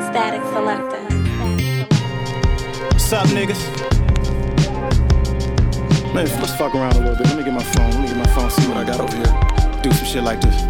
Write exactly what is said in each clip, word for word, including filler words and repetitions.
Static Selector. What's up, niggas? Man, let's fuck around a little bit. Let me get my phone. Let me get my phone, see what I got over here. Do some shit like this.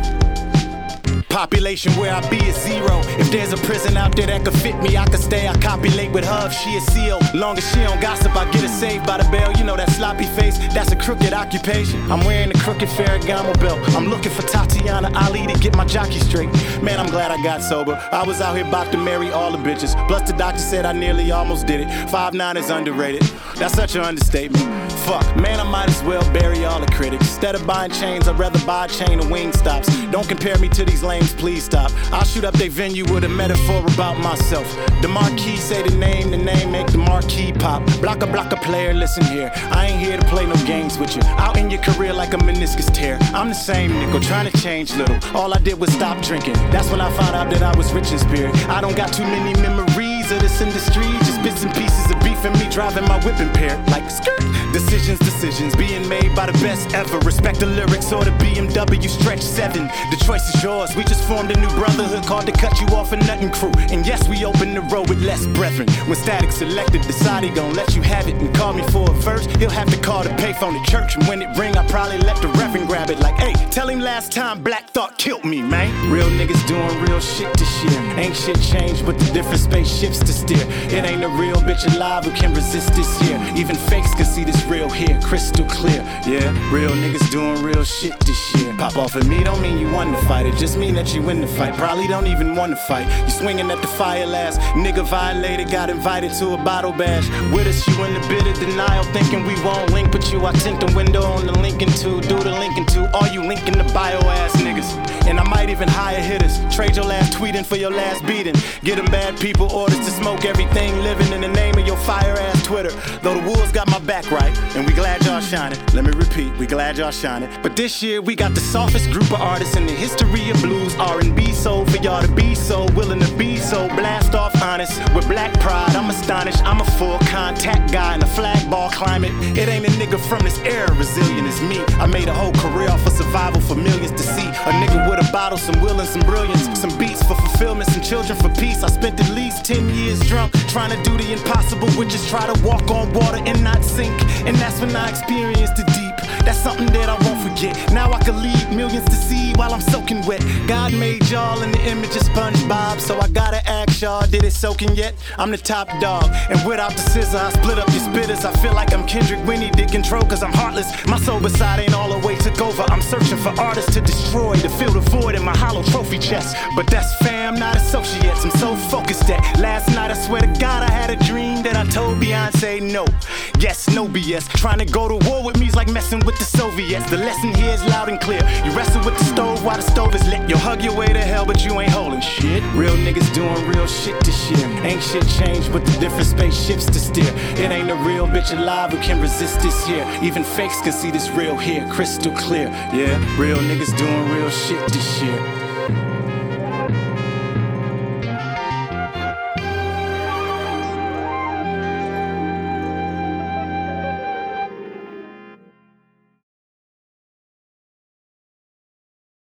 Population where I be is zero. If there's a prison out there that could fit me, I could stay. I copulate with her if she is seal. Long as she don't gossip, I get her saved by the bell. You know that sloppy face, that's a crooked occupation. I'm wearing a crooked Ferragamo belt. I'm looking for Tatiana Ali to get my jockey straight. Man, I'm glad I got sober. I was out here about to marry all the bitches. Plus the doctor said I nearly almost did it. five nine is underrated. That's such an understatement. Fuck, man, I might as well bury all the critics. Instead of buying chains, I'd rather buy a chain of Wingstops. Don't compare me to these lames, please stop. I'll shoot up their venue with a metaphor about myself. The marquee say the name, the name make the marquee pop. Block a block a player, listen here. I ain't here to play no games with you. Out in your career like a meniscus tear. I'm the same nickel, trying to change little. All I did was stop drinking. That's when I found out that I was rich in spirit. I don't got too many memories of this industry. Just bits and pieces of beef and me driving my whip impaired. Like skirt. Decisions, decisions being made by the best ever. Respect the lyrics or the B M W Stretch seven. The choice is yours. We just formed a new brotherhood called the Cut You Off and Nothing Crew. And yes, we open the road with less brethren. When Static Selected decide he gon' let you have it and call me for a verse, he'll have to call the payphone to church. And when it ring, I probably let the reverend grab it. Like, hey, tell him last time Black Thought killed me, man. Real niggas doing real shit this year. Ain't shit changed but the different spaceships to steer. It ain't a real bitch alive who can resist this year. Even fakes can see this real here, crystal clear. Yeah, real niggas doing real shit this year. Pop off at me don't mean you won the fight. It just mean that you win the fight. Probably don't even want to fight. You swinging at the fire last. Nigga violated, got invited to a bottle bash. With us, you in the bitter denial, thinking we won't link with you. I tint the window on the Lincoln two, do the Lincoln two. All you linking the bio ass niggas. And I might even hire hitters. Trade your last tweeting for your last beating. Get them bad people orders to smoke everything living in the name of your fire ass Twitter. Though the wolves got my back right, and we glad y'all shining. Let me repeat, we glad y'all shining. But this year we got the softest group of artists in the history of blues. R and B soul for y'all to be so willing to be so blast off honest. With black pride, I'm astonished. I'm a full contact guy in a flag ball climate. It ain't a nigga from this era resilient as me. I made a whole career off of survival for millions to see. A nigga with a bottle, some will and some brilliance. Some beats for fulfillment, some children for peace. I spent at least ten years drunk trying to do the impossible, which is try to walk on water and not sink. And that's when I experienced the deep. That's something that I won't forget. Now I can lead millions to see while I'm soaking wet. God made y'all in the image of SpongeBob, so I gotta ask y'all, did it soaking yet? I'm the top dog, and without the scissor I split up your spitters. I feel like I'm Kendrick Winnie, Dick Control, cause I'm heartless. My sober side ain't all the way took over. I'm searching for artists to destroy, to fill the void in my hollow trophy chest. But that's fam, not associates. I'm so focused that last night I swear to God I had a dream that I told Beyonce no. Yes, no B S. Trying to go to war with me is like messing with the Soviets. The lesson here is loud and clear. You wrestle with the stove while the stove is lit. You'll hug your way to hell, but you ain't holding shit. Real niggas doing real shit this year. Ain't shit changed but the different spaceships to steer. It ain't a real bitch alive who can resist this here. Even fakes can see this real here, crystal clear. Yeah, real niggas doing real shit this year.